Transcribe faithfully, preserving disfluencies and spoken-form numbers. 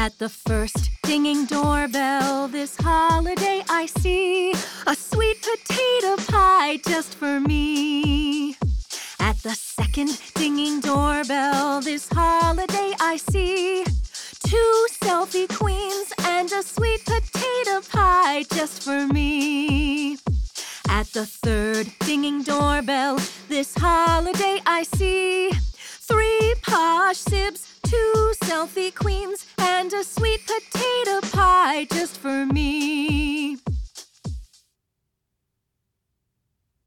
At the first dinging doorbell this holiday I see a sweet potato pie just for me. At the second dinging doorbell this holiday I see two selfie queens and a sweet potato pie just for me. At the third dinging doorbell this holiday I see three posh sibs, two selfie queens, and a sweet potato pie just for me.